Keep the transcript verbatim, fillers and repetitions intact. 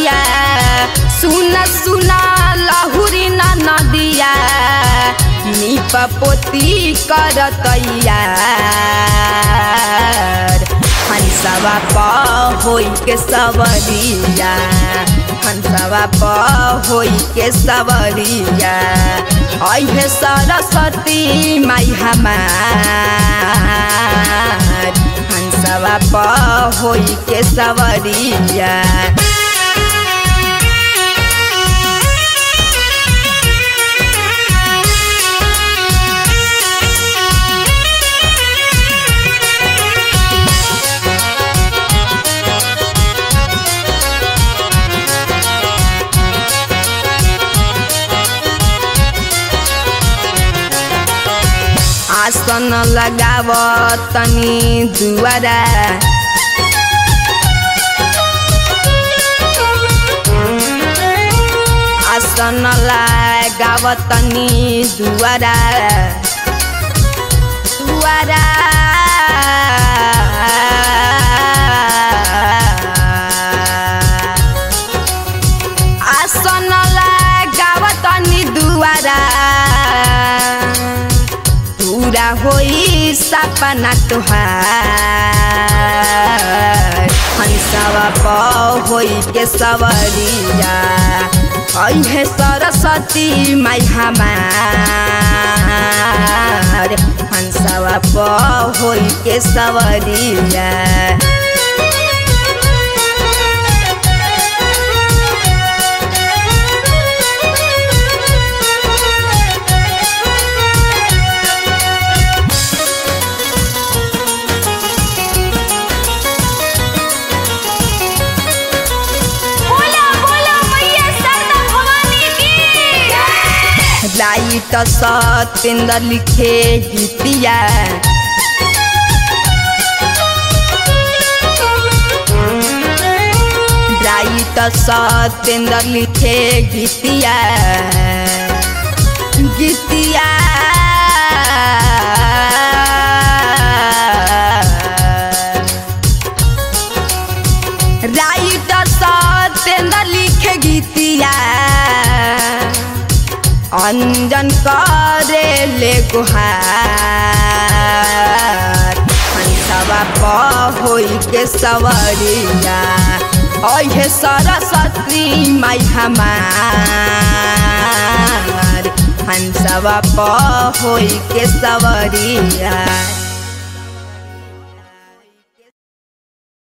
नदिया सुना सुना लहुरी ना नदिया नीप पोती करतैया हंसवा प होई के सवरिया हंसवा प होई के सवरिया अहे सरस्वती माई हमार हंसवा प होई के सवरिया आसन लगाव तनी दुआरा आसन लगाव तनी दुआरा दुआरा आसन लगाव तनी दुआरा पूरा होई सपना तुहार हंसवा प होई के सवरिया अहे सरस्वती माई हमार हंसवा प होई के सवरिया लाइट सतेंद्र लिखे गीतिया लाइट सतेंद्र लिखे गीतिया गीतिया लाइट सतेंद्र लिखे गीतिया अंजन करे ले गुहार हंसवा प होई के सवरिया अहे सरस्वती माई हमार हंसवा प होई के सवरिया।